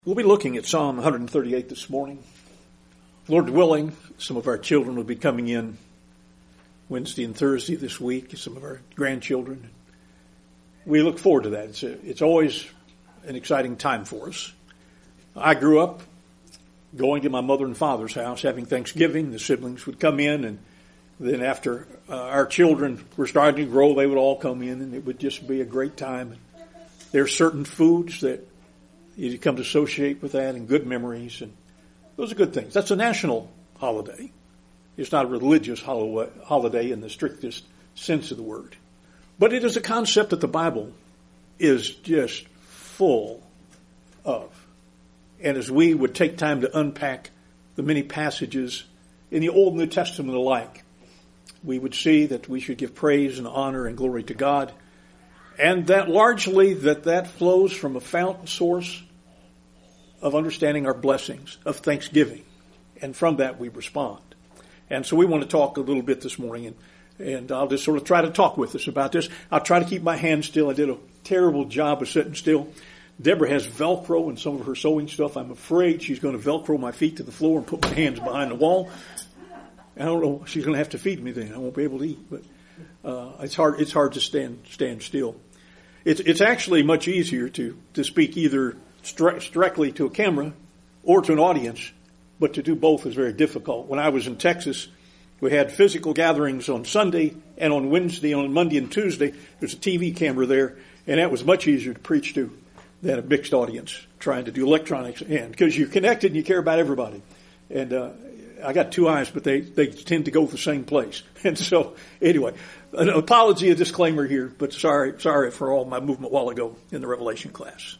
We'll be looking at Psalm 138 this morning. Lord willing, some of our children will be coming in Wednesday and Thursday this week, some of our grandchildren. We look forward to that. It's always an exciting time for us. I grew up going to my mother and father's house, having Thanksgiving. The siblings would come in, and then after our children were starting to grow, they would all come in, and it would just be a great time. There are certain foods that you come to associate with that and good memories, and those are good things. That's a national holiday. It's not a religious holiday in the strictest sense of the word. But it is a concept that the Bible is just full of. And as we would take time to unpack the many passages in the Old and New Testament alike, we would see that we should give praise and honor and glory to God, and that largely that flows from a fountain source of understanding our blessings, of thanksgiving. And from that we respond. And so we want to talk a little bit this morning, and I'll just sort of try to talk with us about this. I'll try to keep my hands still. I did a terrible job of sitting still. Deborah has Velcro in some of her sewing stuff. I'm afraid she's going to Velcro my feet to the floor and put my hands behind the wall. I don't know. She's going to have to feed me then. I won't be able to eat. But it's hard to stand still. It's actually much easier to speak either directly to a camera or to an audience, but to do both is very difficult. When I was in Texas, we had physical gatherings on Sunday, and on Wednesday, on Monday and Tuesday, there's a TV camera there, and that was much easier to preach to than a mixed audience trying to do electronics, and because you're connected and you care about everybody. And I got two eyes, but they tend to go the same place. And so, anyway, an apology, a disclaimer here, but sorry for all my movement a while ago in the Revelation class.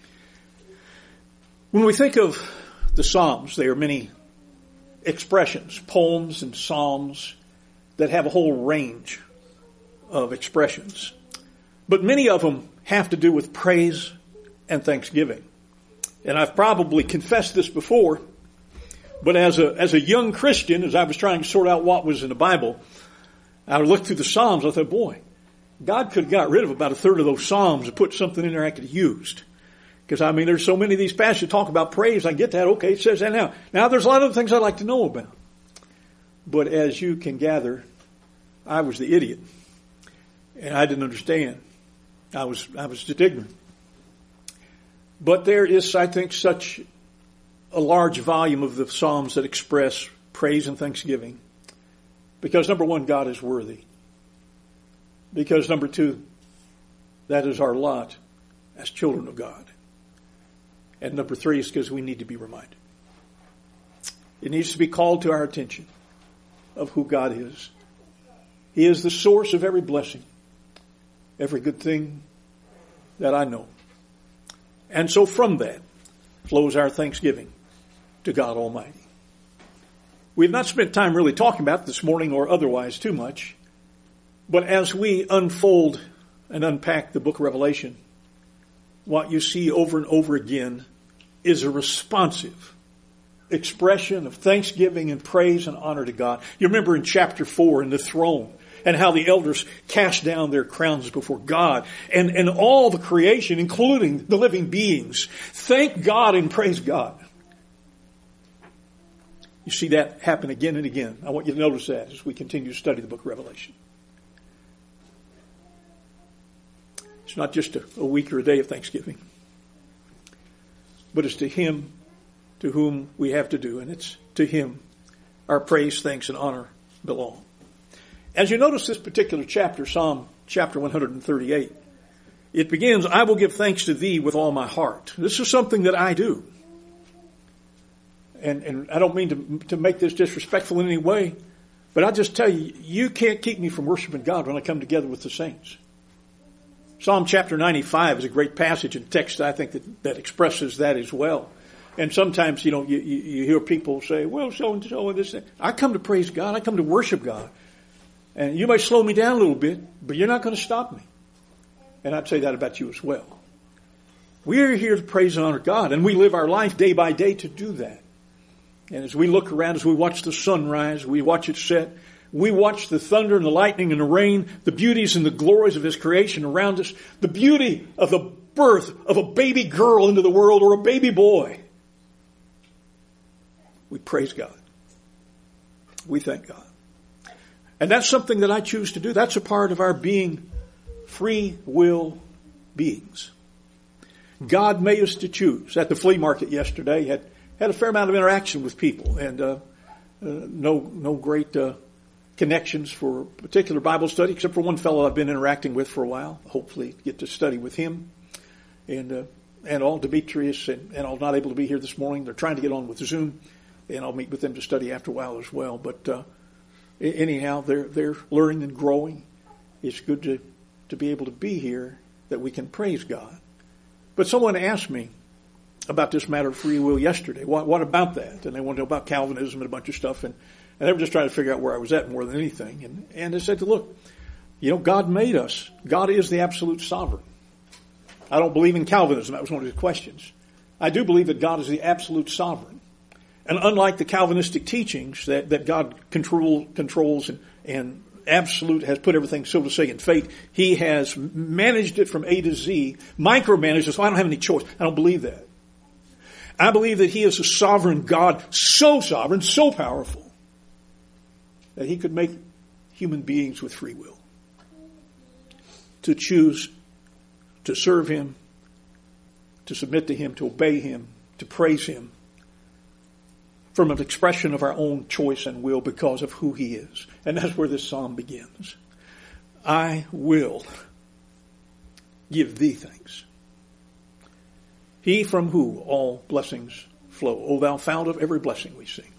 When we think of the Psalms, there are many expressions, poems and psalms that have a whole range of expressions. But many of them have to do with praise and thanksgiving. And I've probably confessed this before, but as a young Christian, as I was trying to sort out what was in the Bible, I looked through the Psalms. I thought, boy, God could have got rid of about a third of those Psalms and put something in there I could have used. Because, there's so many of these passages talk about praise. I get that. Okay, it says that now. Now, there's a lot of other things I'd like to know about. But as you can gather, I was the idiot. And I didn't understand. I was just ignorant. But there is, I think, such a large volume of the Psalms that express praise and thanksgiving. Because, number one, God is worthy. Because, number two, that is our lot as children of God. And number three is because we need to be reminded. It needs to be called to our attention of who God is. He is the source of every blessing, every good thing that I know. And so from that flows our thanksgiving to God Almighty. We've not spent time really talking about it this morning or otherwise too much, but as we unfold and unpack the book of Revelation, what you see over and over again is a responsive expression of thanksgiving and praise and honor to God. You remember in chapter 4 in the throne and how the elders cast down their crowns before God and all the creation, including the living beings, thank God and praise God. You see that happen again and again. I want you to notice that as we continue to study the book of Revelation. It's not just a week or a day of Thanksgiving, but it's to Him to whom we have to do, and it's to Him our praise, thanks, and honor belong. As you notice this particular chapter, Psalm chapter 138, it begins, I will give thanks to Thee with all my heart. This is something that I do. And I don't mean to make this disrespectful in any way, but I'll just tell you, you can't keep me from worshiping God when I come together with the saints. Psalm chapter 95 is a great passage and text, I think, that expresses that as well. And sometimes, you hear people say, well, so-and-so and this. I come to praise God. I come to worship God. And you may slow me down a little bit, but you're not going to stop me. And I'd say that about you as well. We are here to praise and honor God, and we live our life day by day to do that. And as we look around, as we watch the sun rise, we watch it set, we watch the thunder and the lightning and the rain, the beauties and the glories of His creation around us, the beauty of the birth of a baby girl into the world or a baby boy. We praise God. We thank God. And that's something that I choose to do. That's a part of our being free will beings. God made us to choose. At the flea market yesterday, had a fair amount of interaction with people, and no great connections for a particular Bible study, except for one fellow I've been interacting with for a while. Hopefully get to study with him. And all Demetrius and all not able to be here this morning. They're trying to get on with Zoom, and I'll meet with them to study after a while as well. But anyhow, they're learning and growing. It's good to be able to be here, that we can praise God. But someone asked me about this matter of free will yesterday. What about that? And they wanted to know about Calvinism and a bunch of stuff. And they were just trying to figure out where I was at more than anything. And they said, look, God made us. God is the absolute sovereign. I don't believe in Calvinism. That was one of his questions. I do believe that God is the absolute sovereign. And unlike the Calvinistic teachings that God controls and absolute has put everything, so to say, in fate, he has managed it from A to Z, micromanaged it, so I don't have any choice. I don't believe that. I believe that he is a sovereign God, so sovereign, so powerful, that he could make human beings with free will to choose to serve him, to submit to him, to obey him, to praise him, from an expression of our own choice and will because of who he is. And that's where this psalm begins. I will give thee thanks. He from whom all blessings flow. O thou fount of every blessing, we sing.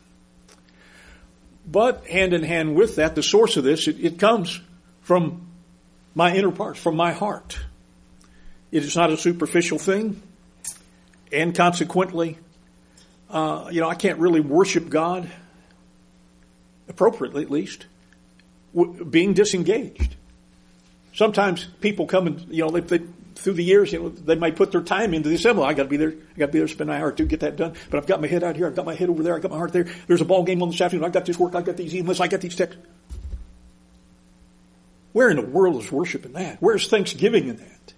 But hand in hand with that, the source of this, it comes from my inner parts, from my heart. It is not a superficial thing. And consequently, I can't really worship God, appropriately at least, being disengaged. Sometimes people come and, they through the years, they might put their time into the assembly. I got to be there. I got to be there, spend an hour or two, get that done. But I've got my head out here. I've got my head over there. I've got my heart there. There's a ball game on this afternoon. I've got this work. I've got these emails. I got these texts. Where in the world is worship in that? Where's thanksgiving in that?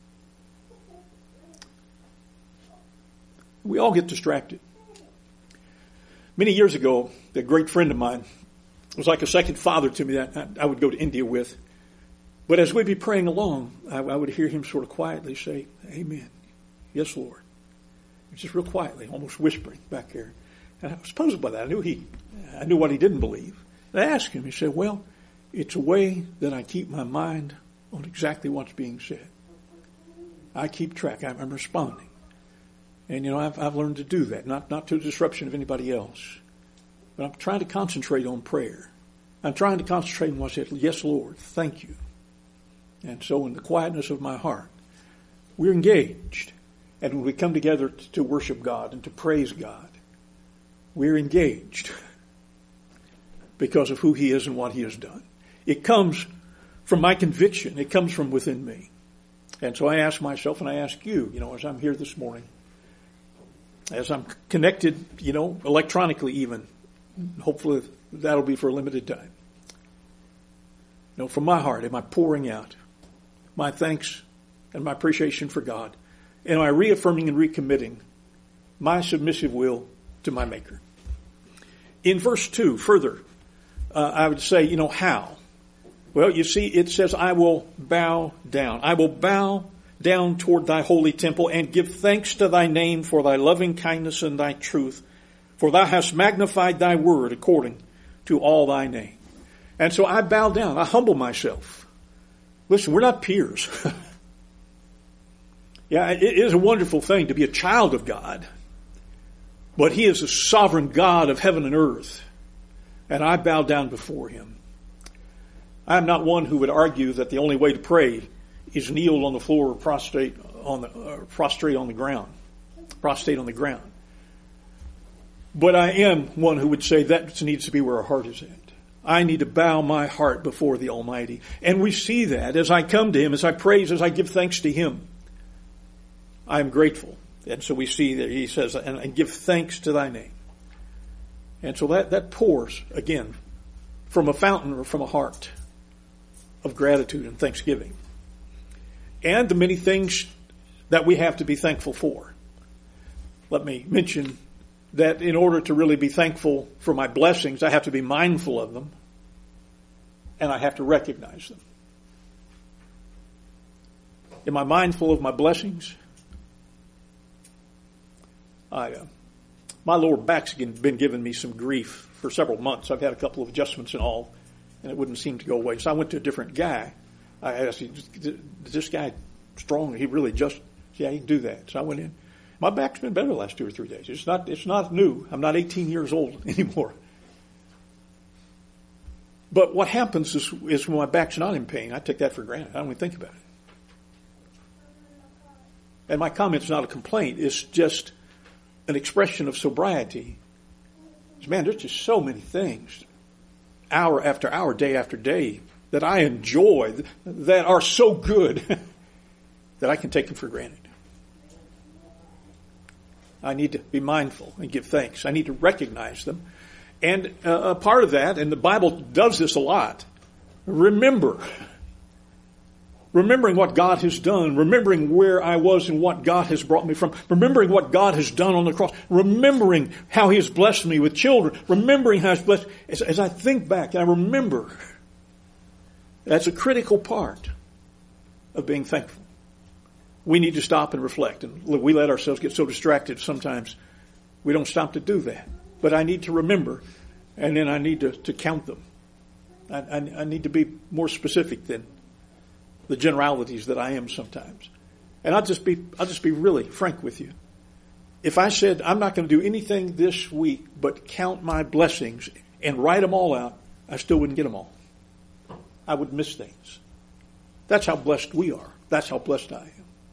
We all get distracted. Many years ago, a great friend of mine was like a second father to me that I would go to India with. But as we'd be praying along, I would hear him sort of quietly say, Amen. Yes, Lord. Just real quietly, almost whispering back there. And I was puzzled by that. I knew what he didn't believe. And I asked him, he said, well, it's a way that I keep my mind on exactly what's being said. I keep track. I'm responding. And, I've learned to do that, not to the disruption of anybody else. But I'm trying to concentrate on prayer. I'm trying to concentrate on what I said. Yes, Lord, thank you. And so in the quietness of my heart, we're engaged. And when we come together to worship God and to praise God, we're engaged because of who he is and what he has done. It comes from my conviction. It comes from within me. And so I ask myself and I ask you, as I'm here this morning, as I'm connected, electronically even, hopefully that'll be for a limited time. From my heart, am I pouring out my thanks and my appreciation for God? Am I reaffirming and recommitting my submissive will to my Maker? In verse 2, further, I would say, how? Well, you see, it says, I will bow down. I will bow down toward thy holy temple and give thanks to thy name for thy loving kindness and thy truth. For thou hast magnified thy word according to all thy name. And so I bow down. I humble myself. Listen, we're not peers. Yeah, it is a wonderful thing to be a child of God. But he is the sovereign God of heaven and earth. And I bow down before him. I am not one who would argue that the only way to pray is kneel on the floor or prostrate on the ground. Prostrate on the ground. But I am one who would say that needs to be where our heart is at. I need to bow my heart before the Almighty. And we see that as I come to him, as I praise, as I give thanks to him. I am grateful. And so we see that he says, and give thanks to thy name. And so that pours, again, from a fountain or from a heart of gratitude and thanksgiving. And the many things that we have to be thankful for. Let me mention that in order to really be thankful for my blessings, I have to be mindful of them, and I have to recognize them. Am I mindful of my blessings? My lower back's been giving me some grief for several months. I've had a couple of adjustments and all, and it wouldn't seem to go away. So I went to a different guy. I asked him, is this guy strong? He really just, yeah, he can do that. So I went in. My back's been better the last 2 or 3 days. It's not new. I'm not 18 years old anymore. But what happens is when my back's not in pain, I take that for granted. I don't even think about it. And my comment's not a complaint. It's just an expression of sobriety. Man, there's just so many things, hour after hour, day after day, that I enjoy, that are so good, that I can take them for granted. I need to be mindful and give thanks. I need to recognize them. And a part of that, and the Bible does this a lot, remembering what God has done, remembering where I was and what God has brought me from, remembering what God has done on the cross, remembering how He has blessed me with children, remembering how He's blessed. As I think back and I remember, that's a critical part of being thankful. We need to stop and reflect. And look, we let ourselves get so distracted sometimes we don't stop to do that. But I need to remember, and then I need to count them. I need to be more specific than the generalities that I am sometimes. And I'll just be really frank with you. If I said I'm not going to do anything this week but count my blessings and write them all out, I still wouldn't get them all. I would miss things. That's how blessed we are. That's how blessed I am.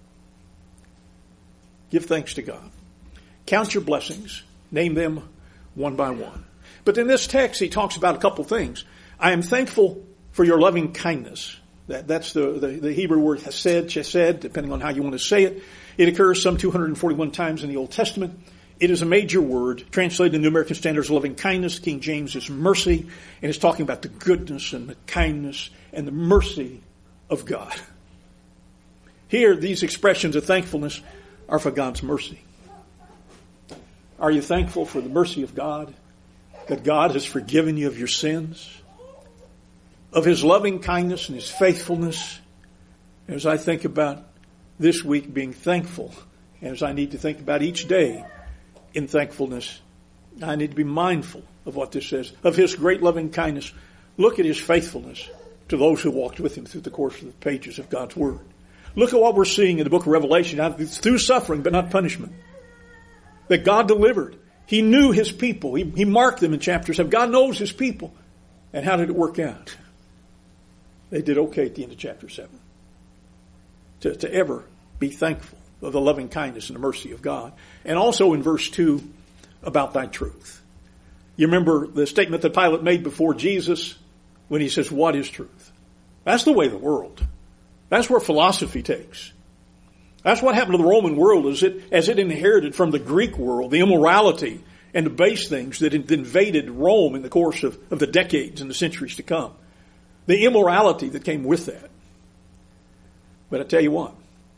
Give thanks to God. Count your blessings. Name them one by one. But in this text, he talks about a couple things. I am thankful for your loving kindness. That's the Hebrew word chesed, depending on how you want to say it. It occurs some 241 times in the Old Testament. It is a major word, translated in the New American Standard as loving kindness. King James is mercy, and it's talking about the goodness and the kindness and the mercy of God. Here, these expressions of thankfulness are for God's mercy. Are you thankful for the mercy of God? That God has forgiven you of your sins? Of His loving kindness and His faithfulness? As I think about this week being thankful, as I need to think about each day in thankfulness, I need to be mindful of what this says. Of His great loving kindness. Look at His faithfulness to those who walked with Him through the course of the pages of God's Word. Look at what we're seeing in the book of Revelation. It's through suffering, but not punishment. That God delivered. He knew His people. He marked them in chapter 7. God knows His people. And how did it work out? They did okay at the end of chapter 7. To ever be thankful of the loving kindness and the mercy of God. And also in verse 2, about thy truth. You remember the statement that Pilate made before Jesus when he says, what is truth? That's the way of the world. That's where philosophy takes. That's what happened to the Roman world as it inherited from the Greek world, the immorality and the base things that invaded Rome in the course of the decades and the centuries to come. The immorality that came with that. But I tell you what,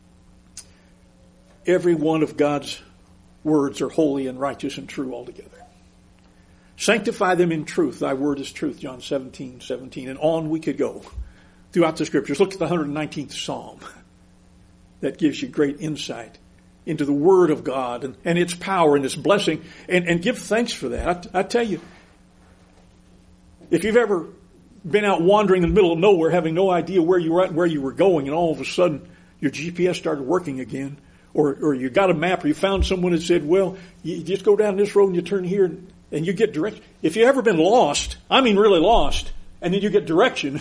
every one of God's words are holy and righteous and true altogether. Sanctify them in truth. Thy word is truth, John 17:17. And on we could go throughout the Scriptures. Look at the 119th Psalm. That gives you great insight into the Word of God and its power and its blessing. And give thanks for that. I tell you, if you've ever been out wandering in the middle of nowhere, having no idea where you were at and where you were going, and all of a sudden your GPS started working again, or you got a map, or you found someone that said, well, you just go down this road and you turn here and you get direction. If you've ever been lost, I mean really lost, and then you get direction,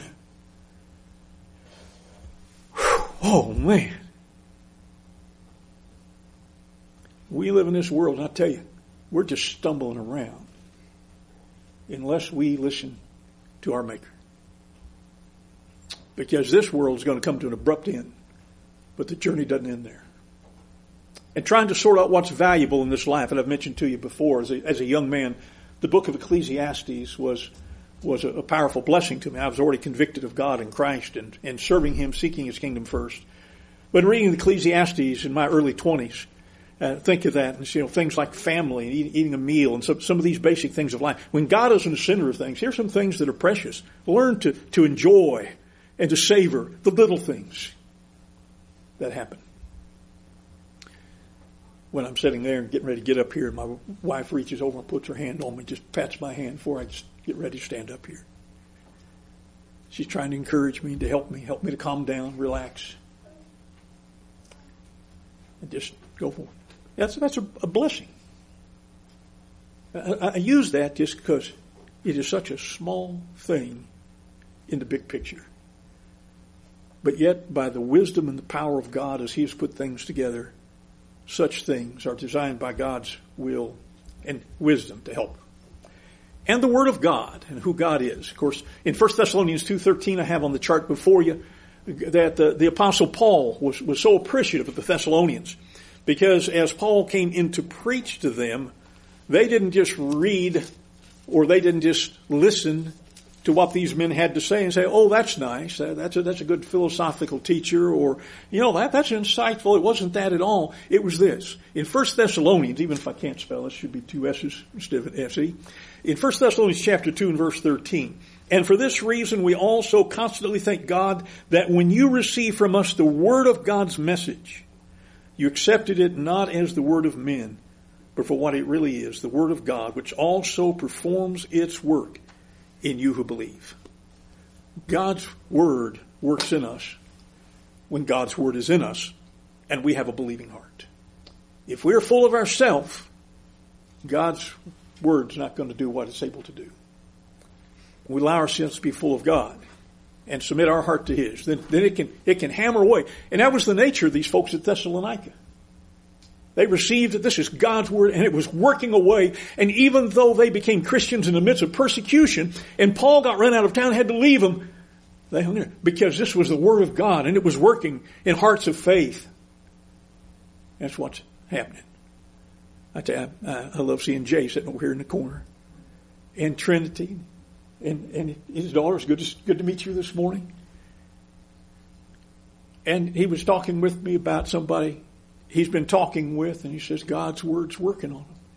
oh man. We live in this world, and I tell you, we're just stumbling around unless we listen to our Maker. Because this world is going to come to an abrupt end, but the journey doesn't end there. And trying to sort out what's valuable in this life, and I've mentioned to you before, as a young man, the book of Ecclesiastes was a powerful blessing to me. I was already convicted of God and Christ and serving Him, seeking His kingdom first. When reading Ecclesiastes in my early 20s, think of that, and things like family and eating a meal and some of these basic things of life. When God is in the center of things, here's some things that are precious. Learn to enjoy and to savor the little things that happen. When I'm sitting there and getting ready to get up here, and my wife reaches over and puts her hand on me, just pats my hand before I just get ready to stand up here. She's trying to encourage me, to help me to calm down, relax, and just go for it. That's a blessing. I use that just because it is such a small thing in the big picture. But yet, by the wisdom and the power of God as He has put things together, such things are designed by God's will and wisdom to help. And the Word of God and who God is. Of course, in 1 Thessalonians 2:13, I have on the chart before you that the Apostle Paul was so appreciative of the Thessalonians, because as Paul came in to preach to them, they didn't just read or they didn't just listen to what these men had to say and say, oh, that's nice, that's a good philosophical teacher, or, that's insightful. It wasn't that at all. It was this. In 1 Thessalonians, even if I can't spell it, should be two S's instead of an S-E. In 1 Thessalonians chapter 2 and verse 13, and for this reason we also constantly thank God that when you receive from us the word of God's message, you accepted it not as the word of men, but for what it really is, the word of God, which also performs its work in you who believe. God's word works in us when God's word is in us and we have a believing heart. If we're full of ourselves, God's word's not going to do what it's able to do. We allow ourselves to be full of God and submit our heart to His. Then it can hammer away. And that was the nature of these folks at Thessalonica. They received that this is God's word, and it was working away. And even though they became Christians in the midst of persecution, and Paul got run out of town and had to leave them, they hung there because this was the word of God, and it was working in hearts of faith. That's what's happening. I tell you, I love seeing Jay sitting over here in the corner, and Trinity, and his daughter. It's good to meet you this morning. And he was talking with me about somebody he's been talking with, and he says God's word's working on him.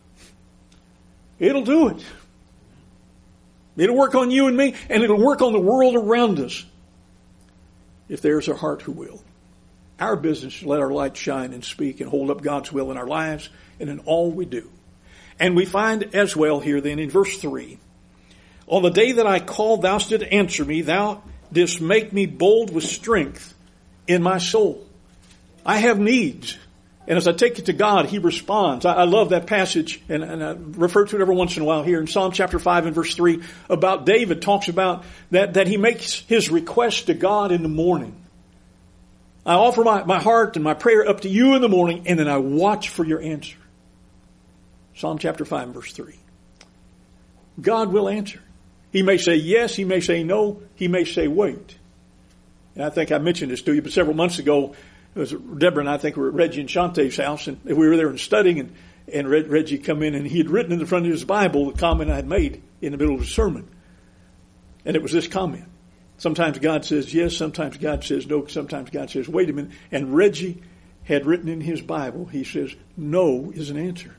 It'll do it. It'll work on you and me, and it'll work on the world around us if there's a heart who will. Our business is to let our light shine and speak and hold up God's will in our lives and in all we do. And we find as well here then in verse 3, on the day that I called, thou didst answer me, thou didst make me bold with strength in my soul. I have needs. And as I take it to God, He responds. I love that passage, and I refer to it every once in a while here in Psalm chapter 5 and verse 3 about David talks about that he makes his request to God in the morning. I offer my heart and my prayer up to you in the morning, and then I watch for your answer. Psalm chapter 5 and verse 3. God will answer. He may say yes, He may say no, He may say wait. And I think I mentioned this to you, but several months ago, it was Deborah and I think we were at Reggie and Shantae's house, and we were there and studying, and Reggie come in, and he had written in the front of his Bible the comment I had made in the middle of the sermon. And it was this comment. Sometimes God says yes, sometimes God says no, sometimes God says wait a minute. And Reggie had written in his Bible, he says, no is an answer.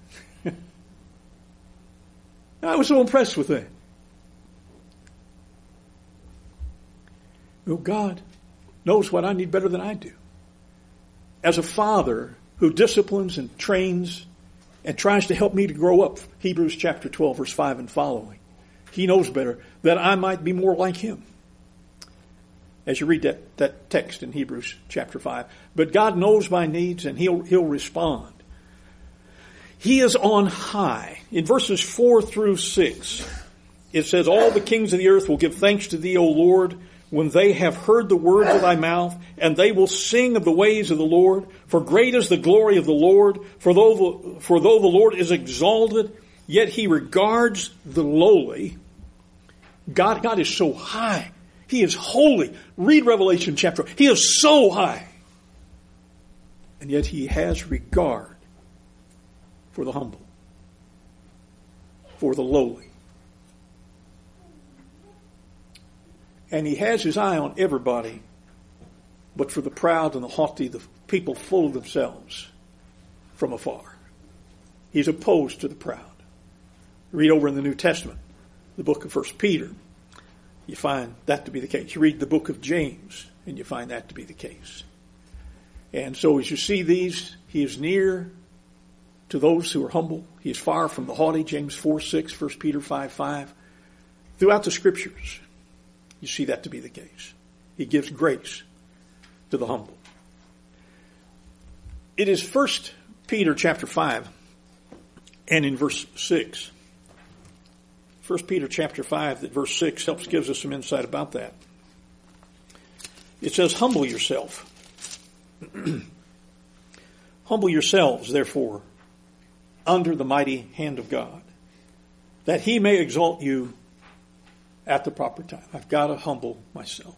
I was so impressed with that. Well, God knows what I need better than I do. As a father who disciplines and trains and tries to help me to grow up, Hebrews chapter 12, verse 5 and following, He knows better that I might be more like Him. As you read that text in Hebrews chapter 5. But God knows my needs, and He'll respond. He is on high. In verses 4 through 6, it says, all the kings of the earth will give thanks to Thee, O Lord, when they have heard the words of Thy mouth, and they will sing of the ways of the Lord. For great is the glory of the Lord. For though the Lord is exalted, yet He regards the lowly. God is so high. He is holy. Read Revelation chapter. He is so high. And yet He has regard for the humble, for the lowly. And He has His eye on everybody but for the proud and the haughty, the people full of themselves from afar. He's opposed to the proud. Read over in the New Testament, the book of 1 Peter, you find that to be the case. You read the book of James, and you find that to be the case. And so as you see these, he is near to those who are humble. He is far from the haughty, James 4:6, 1 Peter 5:5. Throughout the Scriptures, you see that to be the case. He gives grace to the humble. It is 1 Peter chapter 5 and in verse 6. 1 Peter chapter 5, that verse 6 gives us some insight about that. It says, humble yourself. Humble yourselves, therefore, under the mighty hand of God, that he may exalt you at the proper time. I've got to humble myself.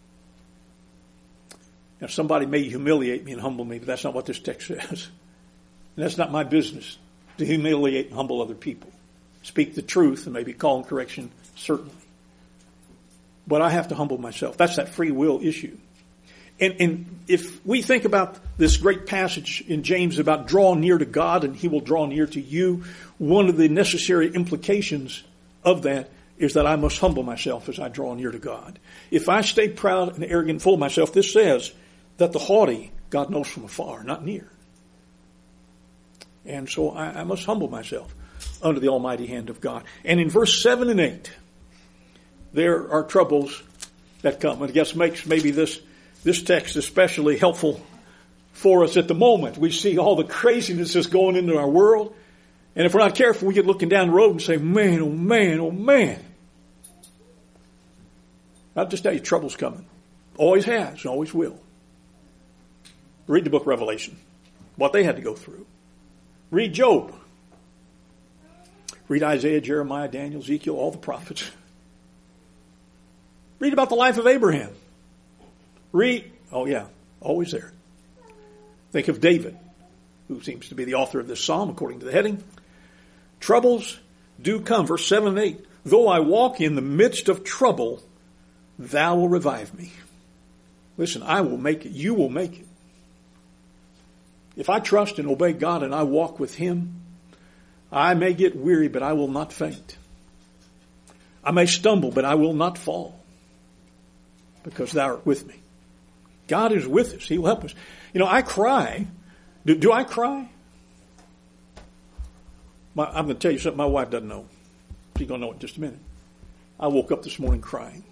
Now, somebody may humiliate me and humble me, but that's not what this text says. And that's not my business to humiliate and humble other people. Speak the truth and maybe call and correction, certainly. But I have to humble myself. That's that free will issue. And if we think about this great passage in James about draw near to God and he will draw near to you, one of the necessary implications of that is that I must humble myself as I draw near to God. If I stay proud and arrogant and full of myself, this says that the haughty God knows from afar, not near. And so I must humble myself under the almighty hand of God. And in verse 7 and 8, there are troubles that come. And I guess makes maybe this text especially helpful for us at the moment. We see all the craziness that's going into our world. And if we're not careful, we get looking down the road and say, man, oh man, oh man. I'll just tell you, trouble's coming. Always has and always will. Read the book of Revelation, what they had to go through. Read Job. Read Isaiah, Jeremiah, Daniel, Ezekiel, all the prophets. Read about the life of Abraham. Read, oh yeah, always there. Think of David, who seems to be the author of this psalm, according to the heading. Troubles do come. Verse 7 and 8. Though I walk in the midst of trouble, thou will revive me. Listen, I will make it. You will make it. If I trust and obey God and I walk with him, I may get weary, but I will not faint. I may stumble, but I will not fall, because thou art with me. God is with us. He will help us. You know, I cry. Do I cry? I'm going to tell you something my wife doesn't know. She's going to know it in just a minute. I woke up this morning crying.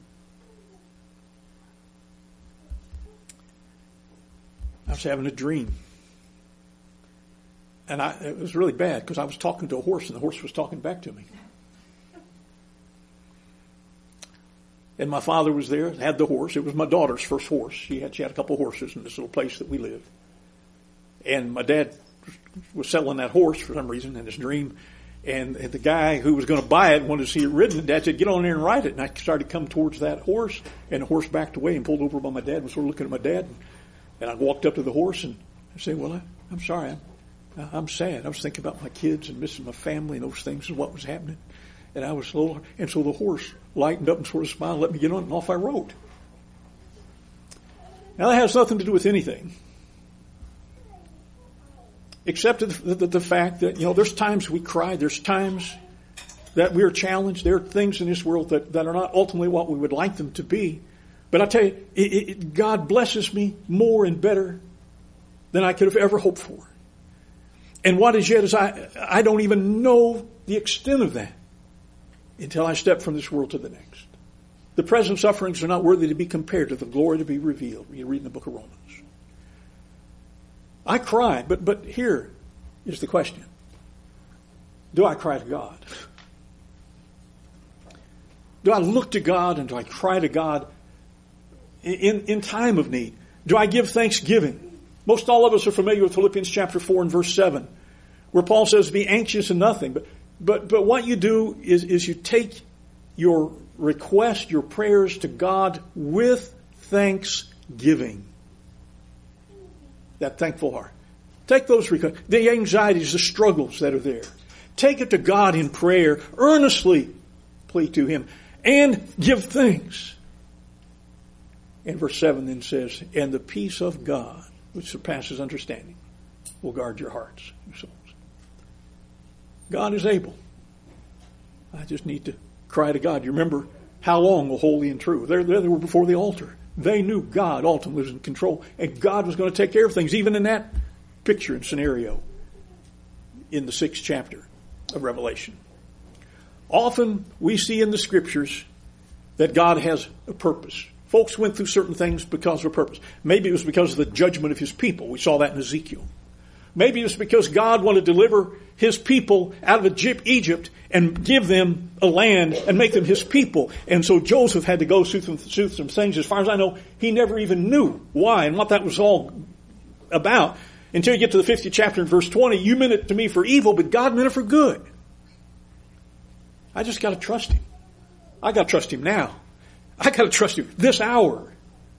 I was having a dream. And it was really bad because I was talking to a horse and the horse was talking back to me. And my father was there, had the horse. It was my daughter's first horse. She had a couple of horses in this little place that we live. And my dad was selling that horse for some reason in his dream. And the guy who was going to buy it wanted to see it ridden. And Dad said, get on there and ride it. And I started to come towards that horse. And the horse backed away and pulled over by my dad. I was sort of looking at my dad. And I walked up to the horse and I said, well, I'm sorry. I'm sad. I was thinking about my kids and missing my family and those things and what was happening. And I was slow. And so the horse lightened up and sort of smiled, let me get on it, and off I rode. Now that has nothing to do with anything. Except the fact that, there's times we cry. There's times that we are challenged. There are things in this world that are not ultimately what we would like them to be. But I tell you, God blesses me more and better than I could have ever hoped for. And what is yet is I don't even know the extent of that until I step from this world to the next. The present sufferings are not worthy to be compared to the glory to be revealed. You read in the book of Romans. I cry, but here is the question. Do I cry to God? Do I look to God and do I cry to God in time of need? Do I give thanksgiving? Most all of us are familiar with Philippians chapter 4 and verse 7, where Paul says, be anxious in nothing. But what you do is you take your request, your prayers to God with thanksgiving. That thankful heart. Take those requests, the anxieties, the struggles that are there. Take it to God in prayer. Earnestly plead to him. And give thanks. And verse 7 then says, and the peace of God, which surpasses understanding, will guard your hearts, your souls. God is able. I just need to cry to God. You remember how long, O holy and true? They were before the altar. They knew God ultimately was in control, and God was going to take care of things, even in that picture and scenario in the 6th chapter of Revelation. Often we see in the Scriptures that God has a purpose. Folks went through certain things because of a purpose. Maybe it was because of the judgment of his people. We saw that in Ezekiel. Maybe it was because God wanted to deliver his people out of Egypt and give them a land and make them his people. And so Joseph had to go through some things. As far as I know, he never even knew why and what that was all about until you get to the 50th chapter in verse 20. You meant it to me for evil, but God meant it for good. I just got to trust him. I got to trust him now. I got to trust him this hour.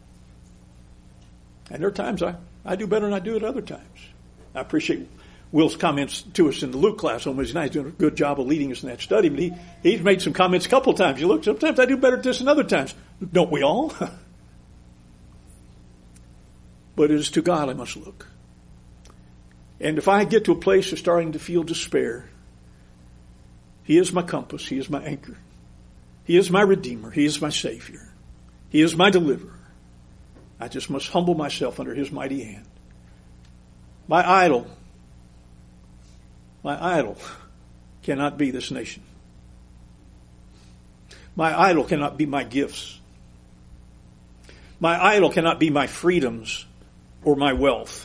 And there are times I do better than I do at other times. I appreciate Will's comments to us in the Luke class on Wednesday night. He's doing a good job of leading us in that study. But he's made some comments a couple of times. You look, sometimes I do better at this than other times. Don't we all? But it is to God I must look. And if I get to a place of starting to feel despair, he is my compass. He is my anchor. He is my Redeemer. He is my Savior. He is my deliverer. I just must humble myself under his mighty hand. My idol cannot be this nation. My idol cannot be my gifts. My idol cannot be my freedoms or my wealth.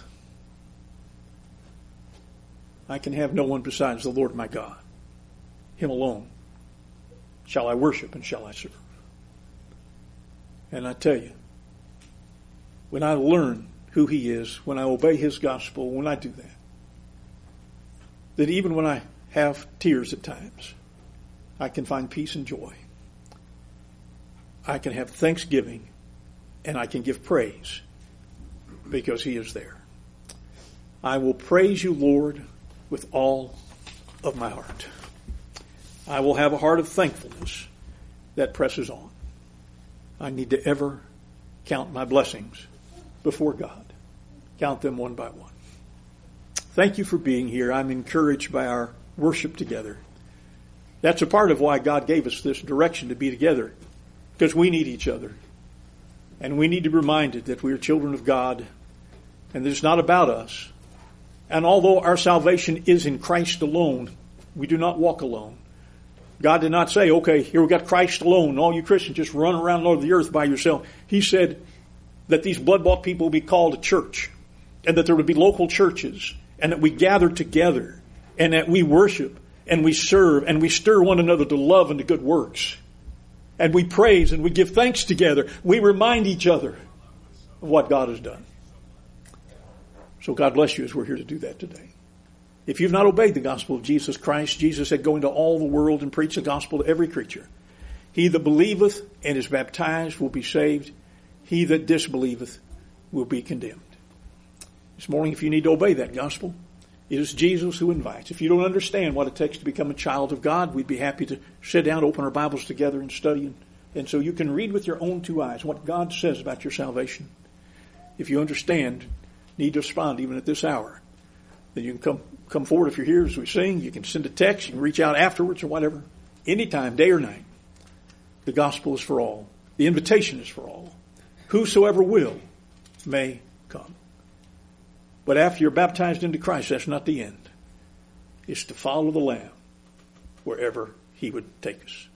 I can have no one besides the Lord my God. Him alone shall I worship and shall I serve. And I tell you, when I learn who he is, when I obey his gospel, when I do that even when I have tears at times, I can find peace and joy. I can have thanksgiving and I can give praise because he is there. I will praise you, Lord, with all of my heart. I will have a heart of thankfulness that presses on. I need to ever count my blessings before God. Count them one by one. Thank you for being here. I'm encouraged by our worship together. That's a part of why God gave us this direction to be together, because we need each other. And we need to be reminded that we are children of God and that it's not about us. And although our salvation is in Christ alone, we do not walk alone. God did not say, okay, here we got Christ alone. All you Christians just run around all over the earth by yourself. He said that these blood-bought people will be called a church, and that there would be local churches, and that we gather together, and that we worship, and we serve, and we stir one another to love and to good works. And we praise and we give thanks together. We remind each other of what God has done. So God bless you as we're here to do that today. If you've not obeyed the gospel of Jesus Christ, Jesus said, go into all the world and preach the gospel to every creature. He that believeth and is baptized will be saved. He that disbelieveth will be condemned. This morning, if you need to obey that gospel, it is Jesus who invites. If you don't understand what it takes to become a child of God, we'd be happy to sit down, open our Bibles together and study. And so you can read with your own two eyes what God says about your salvation. If you understand, need to respond even at this hour, then you can come forward if you're here as we sing. You can send a text. You can reach out afterwards or whatever. Anytime, day or night. The gospel is for all. The invitation is for all. Whosoever will may come. But after you're baptized into Christ, that's not the end. It's to follow the Lamb wherever he would take us.